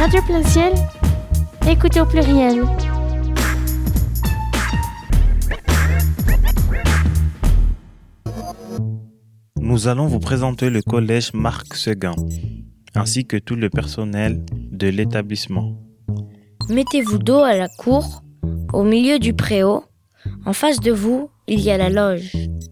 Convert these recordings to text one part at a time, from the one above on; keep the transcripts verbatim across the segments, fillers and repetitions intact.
Radio Plein Ciel, écoutez au pluriel. Nous allons vous présenter le collège Marc Seguin, ainsi que tout le personnel de l'établissement. Mettez-vous dos à la cour, au milieu du préau. En face de vous, il y a la loge.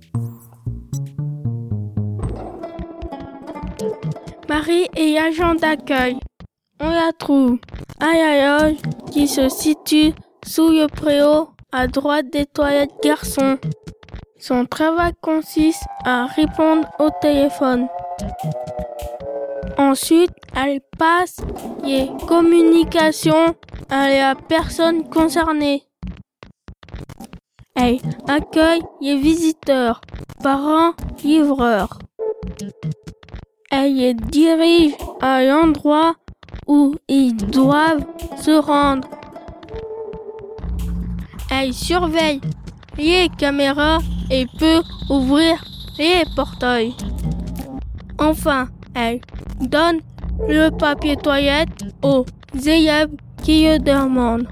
Marie est agent d'accueil. On la trouve à la loge qui se situe sous le préau à droite des toilettes garçons. Son travail consiste à répondre au téléphone. Ensuite, elle passe les communications à la personne concernée. Elle accueille les visiteurs, parents, livreurs. Elle les dirige à l'endroit où ils doivent se rendre. Elle surveille les caméras et peut ouvrir les portails. Enfin, elle donne le papier toilette aux élèves qui le demandent.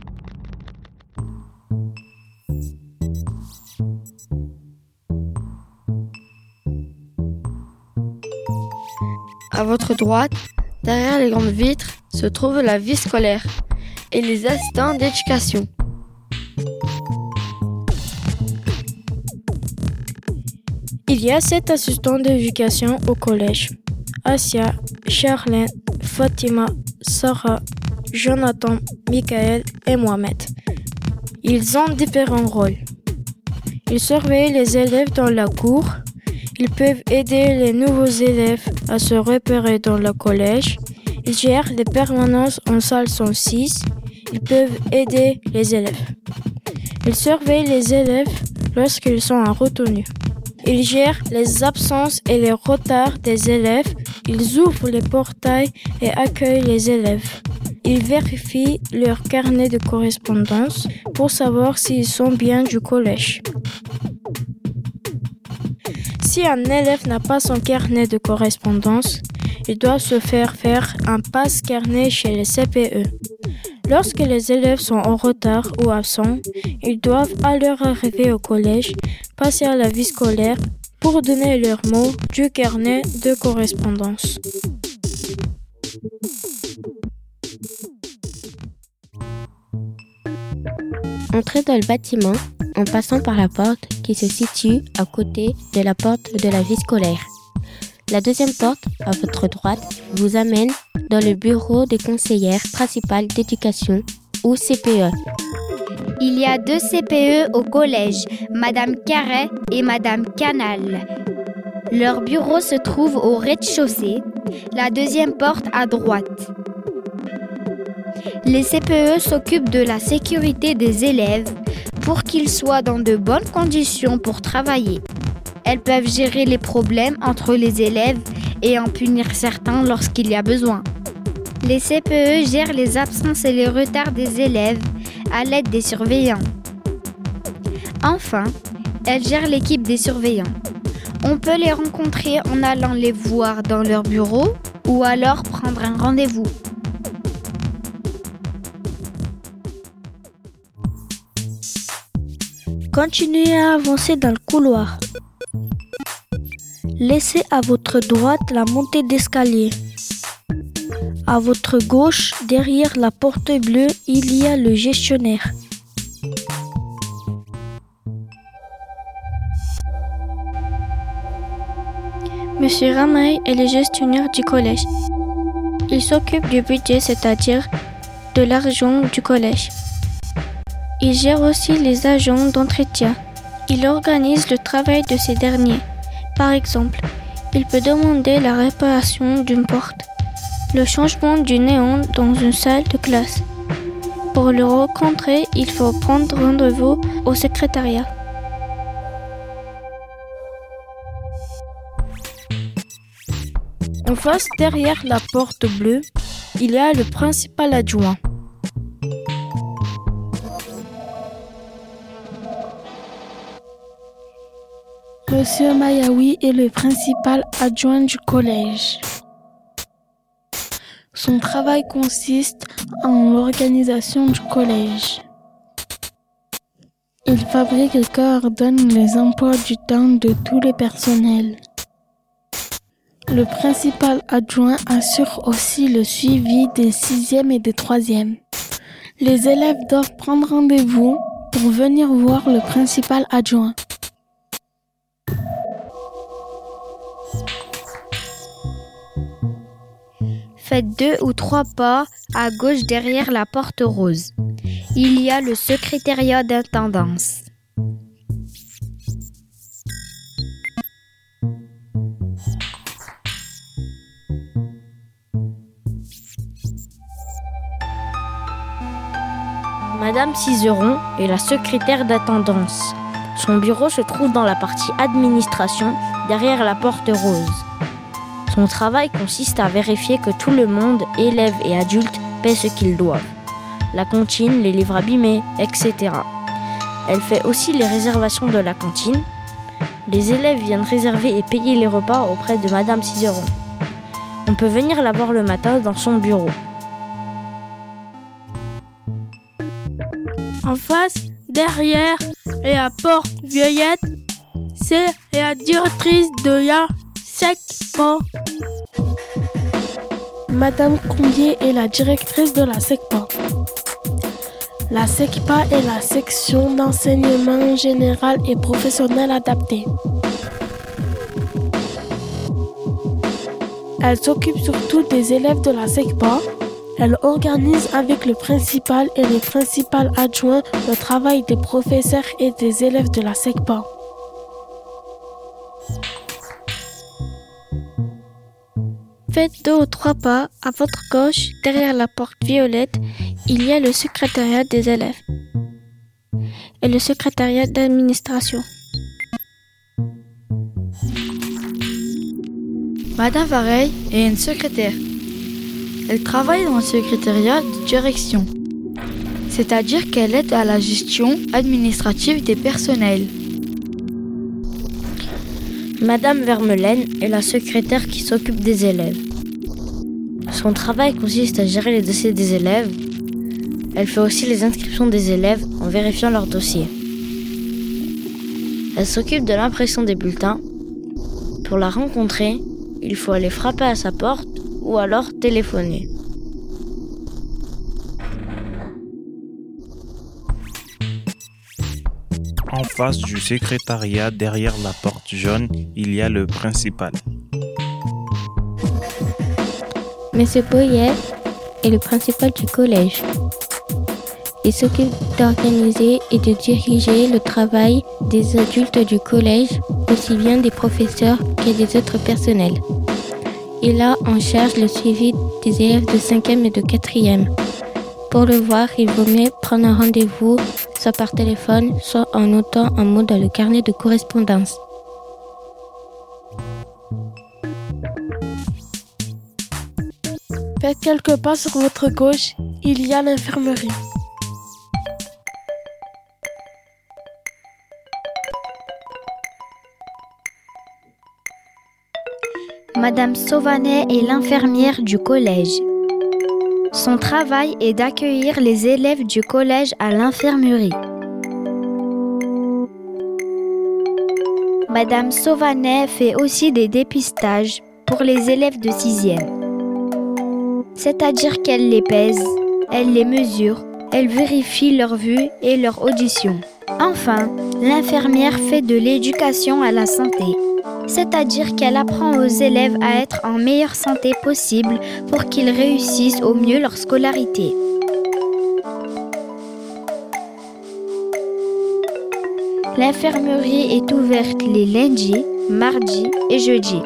À votre droite, derrière les grandes vitres, se trouve la vie scolaire et les assistants d'éducation. Il y a sept assistants d'éducation au collège. Asia, Charlène, Fatima, Sarah, Jonathan, Michael et Mohamed. Ils ont différents rôles. Ils surveillent les élèves dans la cour. Ils peuvent aider les nouveaux élèves à se repérer dans le collège. Ils gèrent les permanences en salle cent six. Ils peuvent aider les élèves. Ils surveillent les élèves lorsqu'ils sont en retenue. Ils gèrent les absences et les retards des élèves. Ils ouvrent les portails et accueillent les élèves. Ils vérifient leur carnet de correspondance pour savoir s'ils sont bien du collège. Si un élève n'a pas son carnet de correspondance, il doit se faire faire un passe-carnet chez les C P E. Lorsque les élèves sont en retard ou absents, ils doivent à leur arrivée au collège passer à la vie scolaire pour donner leur mot du carnet de correspondance. Entrez dans le bâtiment en passant par la porte qui se situe à côté de la porte de la vie scolaire. La deuxième porte, à votre droite, vous amène dans le bureau des conseillères principales d'éducation ou C P E. Il y a deux C P E au collège, Madame Carré et Madame Canal. Leur bureau se trouve au rez-de-chaussée, la deuxième porte à droite. Les C P E s'occupent de la sécurité des élèves pour qu'ils soient dans de bonnes conditions pour travailler. Elles peuvent gérer les problèmes entre les élèves et en punir certains lorsqu'il y a besoin. Les C P E gèrent les absences et les retards des élèves à l'aide des surveillants. Enfin, elles gèrent l'équipe des surveillants. On peut les rencontrer en allant les voir dans leur bureau ou alors prendre un rendez-vous. Continuez à avancer dans le couloir. Laissez à votre droite la montée d'escalier. À votre gauche, derrière la porte bleue, il y a le gestionnaire. Monsieur Ramaille est le gestionnaire du collège. Il s'occupe du budget, c'est-à-dire de l'argent du collège. Il gère aussi les agents d'entretien. Il organise le travail de ces derniers. Par exemple, il peut demander la réparation d'une porte, le changement du néon dans une salle de classe. Pour le rencontrer, il faut prendre rendez-vous au secrétariat. En face, derrière la porte bleue, il y a le principal adjoint. Monsieur Mayaoui est le principal adjoint du collège. Son travail consiste en l'organisation du collège. Il fabrique et coordonne les emplois du temps de tous les personnels. Le principal adjoint assure aussi le suivi des sixièmes et des troisièmes. Les élèves doivent prendre rendez-vous pour venir voir le principal adjoint. Faites deux ou trois pas à gauche derrière la porte rose. Il y a le secrétariat d'intendance. Madame Cizeron est la secrétaire d'intendance. Son bureau se trouve dans la partie administration, derrière la porte rose. Son travail consiste à vérifier que tout le monde, élèves et adultes, paie ce qu'ils doivent. La cantine, les livres abîmés, et cetera. Elle fait aussi les réservations de la cantine. Les élèves viennent réserver et payer les repas auprès de Madame Cizeron. On peut venir la voir le matin dans son bureau. En face, derrière, et à porte Violette, c'est la directrice de la SECPA. Madame Combier est la directrice de la SECPA. La SECPA est la section d'enseignement général et professionnel adapté. Elle s'occupe surtout des élèves de la SECPA. Elle organise avec le principal et le principal adjoint le travail des professeurs et des élèves de la SECPA. Faites deux ou trois pas à votre gauche, derrière la porte violette, il y a le secrétariat des élèves et le secrétariat d'administration. Madame Vareille est une secrétaire. Elle travaille dans le secrétariat de direction, c'est-à-dire qu'elle aide à la gestion administrative des personnels. Madame Vermelaine est la secrétaire qui s'occupe des élèves. Son travail consiste à gérer les dossiers des élèves. Elle fait aussi les inscriptions des élèves en vérifiant leurs dossiers. Elle s'occupe de l'impression des bulletins. Pour la rencontrer, il faut aller frapper à sa porte ou alors téléphoner. En face du secrétariat, derrière la porte jaune, il y a le principal. Monsieur Boyer est le principal du collège. Il s'occupe d'organiser et de diriger le travail des adultes du collège, aussi bien des professeurs que des autres personnels. Il a en charge le suivi des élèves de cinquième et de quatrième. Pour le voir, il vaut mieux prendre un rendez-vous, soit par téléphone, soit en notant un mot dans le carnet de correspondance. Faites quelques pas sur votre gauche, il y a l'infirmerie. Madame Sauvanet est l'infirmière du collège. Son travail est d'accueillir les élèves du collège à l'infirmerie. Madame Sauvanet fait aussi des dépistages pour les élèves de sixième. C'est-à-dire qu'elle les pèse, elle les mesure, elle vérifie leur vue et leur audition. Enfin, l'infirmière fait de l'éducation à la santé. C'est-à-dire qu'elle apprend aux élèves à être en meilleure santé possible pour qu'ils réussissent au mieux leur scolarité. L'infirmerie est ouverte les lundis, mardis et jeudis.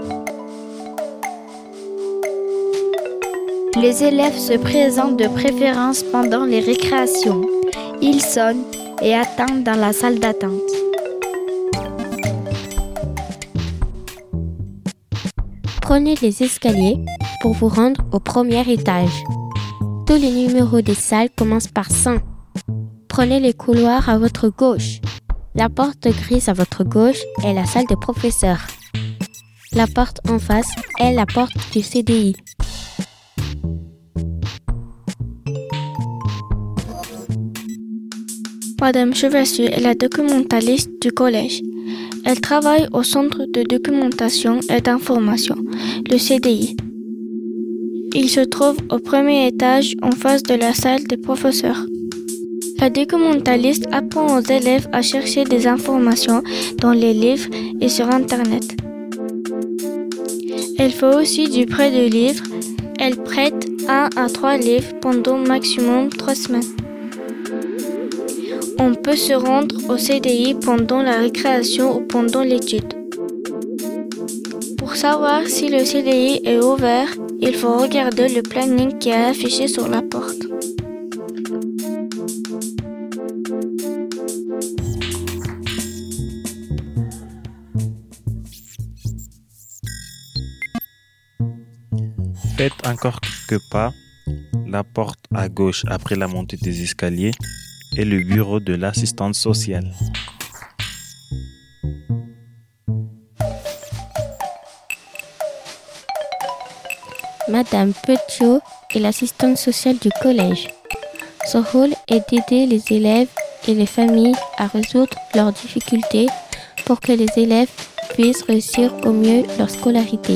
Les élèves se présentent de préférence pendant les récréations. Ils sonnent et attendent dans la salle d'attente. Prenez les escaliers pour vous rendre au premier étage. Tous les numéros des salles commencent par cent. Prenez les couloirs à votre gauche. La porte grise à votre gauche est la salle des professeurs. La porte en face est la porte du C D I. Madame Chevassu est la documentaliste du collège. Elle travaille au Centre de documentation et d'information, le C D I. Il se trouve au premier étage en face de la salle des professeurs. La documentaliste apprend aux élèves à chercher des informations dans les livres et sur Internet. Elle fait aussi du prêt de livres. Elle prête un à trois livres pendant maximum trois semaines. On peut se rendre au C D I pendant la récréation ou pendant l'étude. Pour savoir si le C D I est ouvert, il faut regarder le planning qui est affiché sur la porte. Faites encore quelques pas. La porte à gauche après la montée des escaliers est le bureau de l'assistante sociale. Madame Petiot est l'assistante sociale du collège. Son rôle est d'aider les élèves et les familles à résoudre leurs difficultés pour que les élèves puissent réussir au mieux leur scolarité.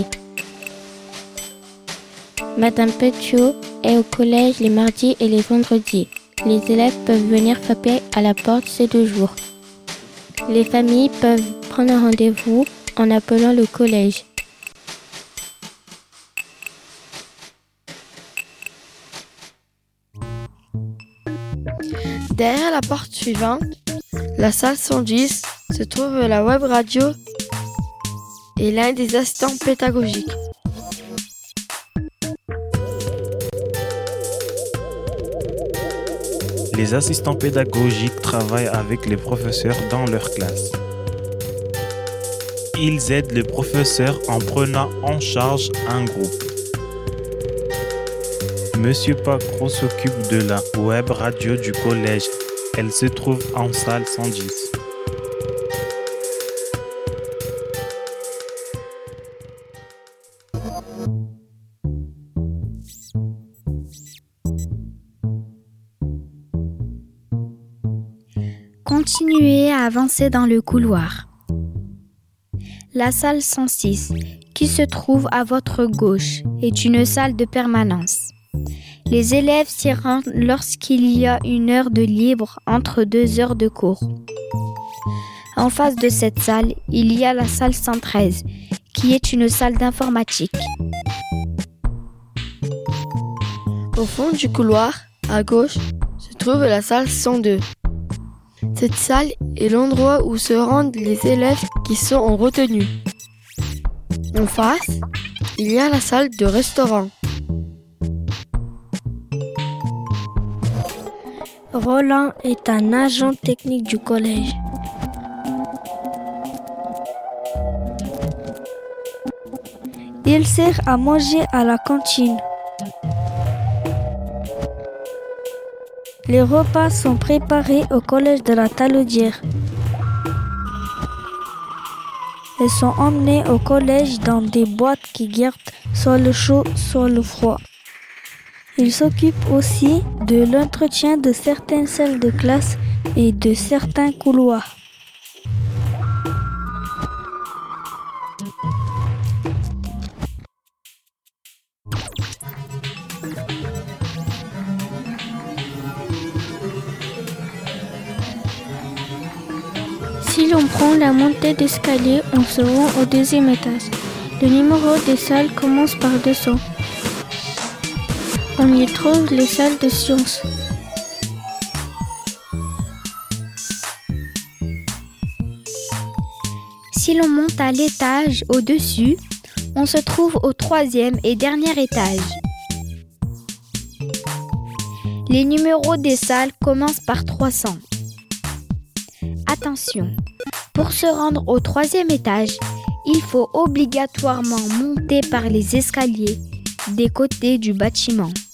Madame Petiot est au collège les mardis et les vendredis. Les élèves peuvent venir frapper à la porte ces deux jours. Les familles peuvent prendre un rendez-vous en appelant le collège. Derrière la porte suivante, la salle cent dix, se trouve la web radio et l'un des assistants pédagogiques. Les assistants pédagogiques travaillent avec les professeurs dans leur classe. Ils aident les professeurs en prenant en charge un groupe. Monsieur Pacro s'occupe de la web radio du collège. Elle se trouve en salle cent dix. Continuez à avancer dans le couloir. La salle cent six, qui se trouve à votre gauche, est une salle de permanence. Les élèves s'y rendent lorsqu'il y a une heure de libre entre deux heures de cours. En face de cette salle, il y a la salle cent treize, qui est une salle d'informatique. Au fond du couloir, à gauche, se trouve la salle cent deux. Cette salle est l'endroit où se rendent les élèves qui sont en retenue. En face, il y a la salle de restaurant. Roland est un agent technique du collège. Il sert à manger à la cantine. Les repas sont préparés au collège de la Talaudière. Ils sont emmenés au collège dans des boîtes qui gardent soit le chaud, soit le froid. Il s'occupe aussi de l'entretien de certaines salles de classe et de certains couloirs. Si l'on prend la montée d'escalier, on se rend au deuxième étage. Le numéro des salles commence par deux cents. On y trouve les salles de sciences. Si l'on monte à l'étage au-dessus, on se trouve au troisième et dernier étage. Les numéros des salles commencent par trois cents. Attention, pour se rendre au troisième étage, il faut obligatoirement monter par les escaliers des côtés du bâtiment.